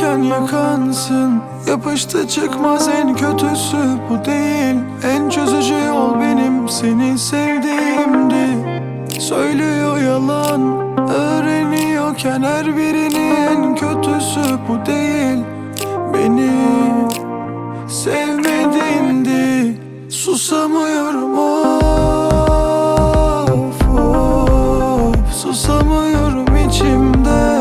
Severken yakansın, yapıştı çıkmaz, en kötüsü bu değil. En çözücü yol benim seni sevdiğimdi. Söylüyor yalan, öğreniyorken her birini, en kötüsü bu değil. Beni sevmedindi, susamıyorum of, susamıyorum içimde.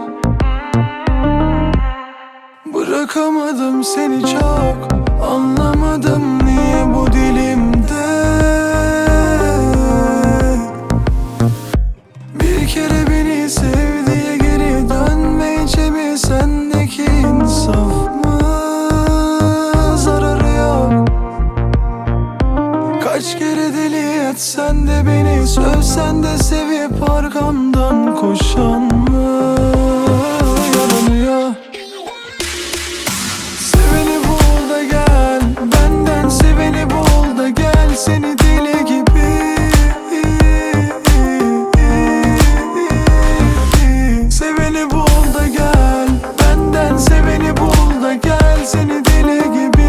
Bırakamadım seni çok, anlamadım niye bu dilimde. Bir kere beni sev diye geri dönmeyece mi, sendeki insaf mı? Zararı yok. Kaç kere deli etsen de, beni sövsen de, sevip arkamdan koşan mı yalanıyor? Seveni bul da gel, benden seveni bul da gel, seni deli gibi. Seveni bul da gel, benden seveni bul da gel, seni deli gibi.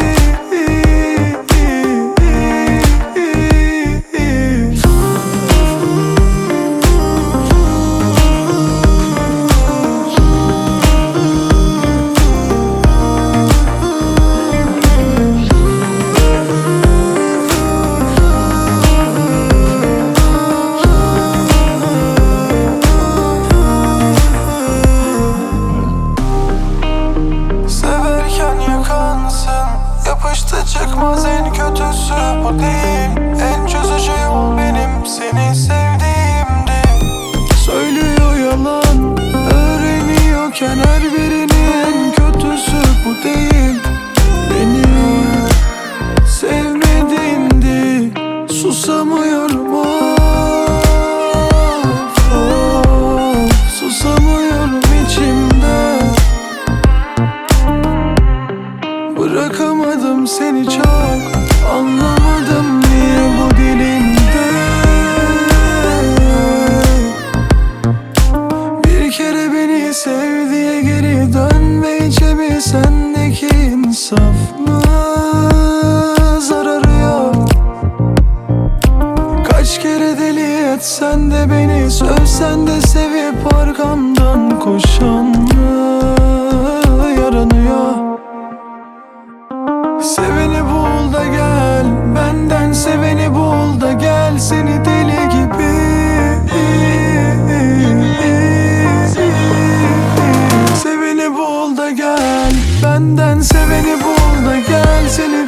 Yapıştı çıkmaz, en kötüsü bu değil. En çözücü yol benim seni sevdiğimdi. Söylüyor yalan, öğreniyorken her birini, en kötüsü bu değil. Beni sevmedindi, susamıyorum of, susamıyorum içimde. Bırakamadım seni çok, anlamadım niye bu dilimde. Bir kere beni sev diye geri dönmeyece mi, sendeki insaf mı? Zararı yok. Kaç kere deli etsen de, beni sövsen de, sevip arkamdan koşan mı yaranıyor? Seveni bul da gel, benden seveni bul da gel, seni deli gibi. Seveni bul da gel, benden seveni bul da gel, seni